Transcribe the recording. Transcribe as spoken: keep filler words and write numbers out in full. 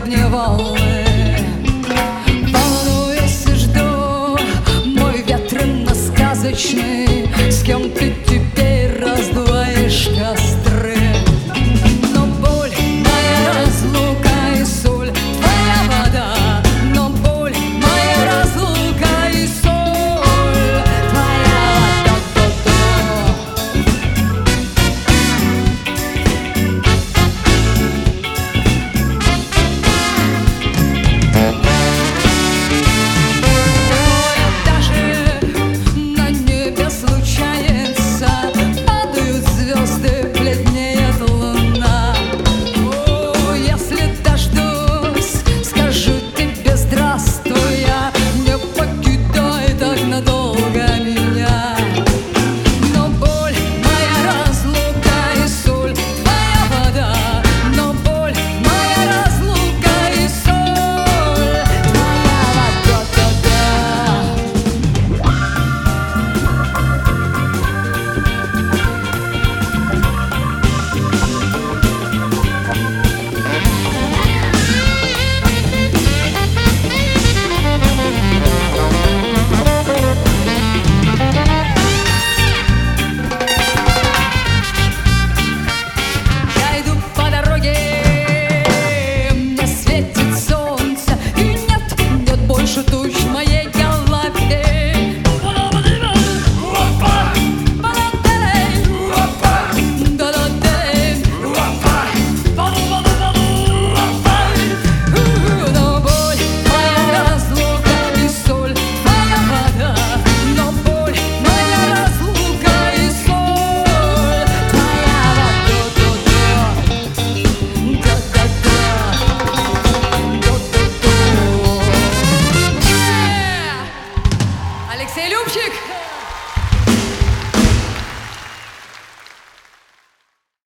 мне волны. Волнуюсь и жду мой ветрено-сказочный, с кем ты теперь раздуваешь костры. Но боль моя разлука и соль твоя вода, но боль моя разлука и соль твоя вода. Даже на небе случается, падают звезды, бледнеет луна. О, если дождусь, скажу тебе здравствуй, я не покидай так надолго меня. Но боль моя разлука и соль твоя вода, но боль моя разлука и соль твоя вода. Я иду по дороге, мне светит солнце, и нет, нет больше туч в моей голове. Но боль моя разлука и соль твоя вода, но боль моя разлука и соль твоя вода. Алексей Любчик!